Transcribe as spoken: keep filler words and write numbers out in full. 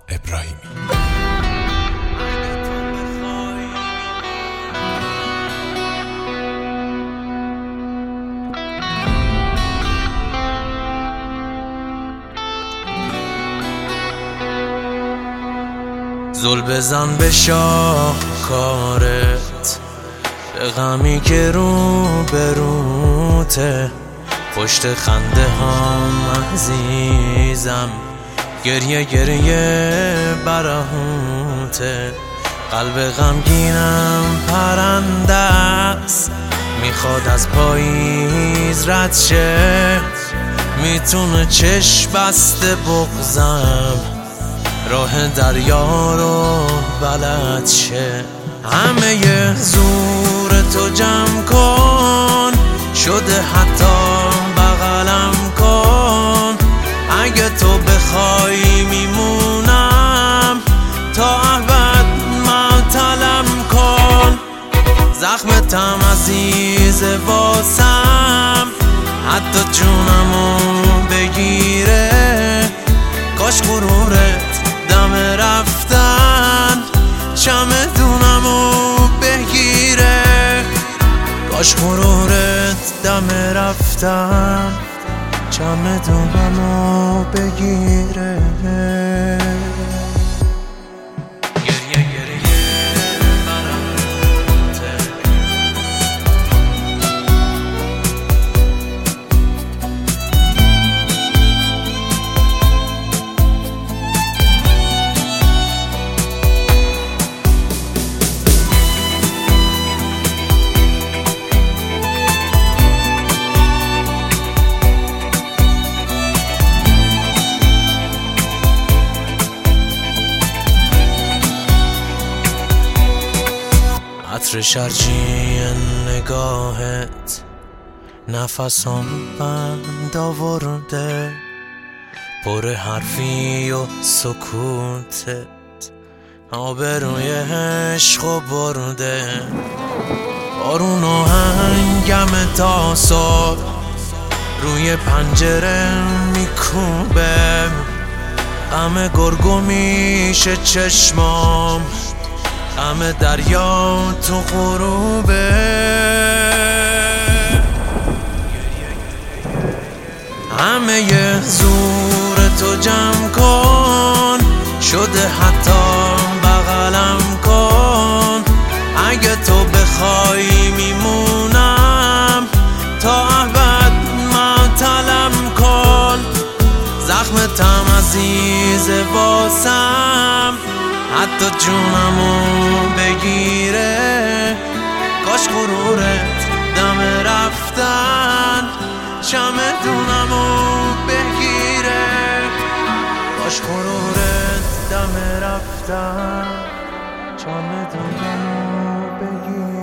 ابراهیمی. زل بزن به شاهکارت، به غمی که رو به روته، پشت خنده هم عزیزم گریه گریه برهوته. قلب غمگینم پرنده است، میخواد از پاییز رد شه، میتونه چشم بسته بغزم راه دریا رو بلد شه. همه زور تو جمع کن، شده حتی بغلم کن، اگه تو بخوای میمونم تا ابد معطلم کن. زخمتم عزیز واسم، حتی جونمو بگیره، کاش غرورت دم رفتن چمدونمو بگیره، کاش غرورت دم رفتن چمدونمو بگیره. عطر شرجی نگاهت نفسم بند آورده، پر حرفی و سکوتت آبروی عشق و برده. بارون و هنگم تا صبح روی پنجره میکوبه، غم گرگو میشه چشمام، غم دریا تو غروبه. همه زور تو جمع کن، شده حتی بغلم کن، اگه تو بخوای میمونم تا ابد معطلم کن. زخمتم عزیز واسم، حتی جونمو بگیره، کاش غرورت دم رفتن چمدونمو بگیره، کاش غرورت دم رفتن چمدونمو بگیره.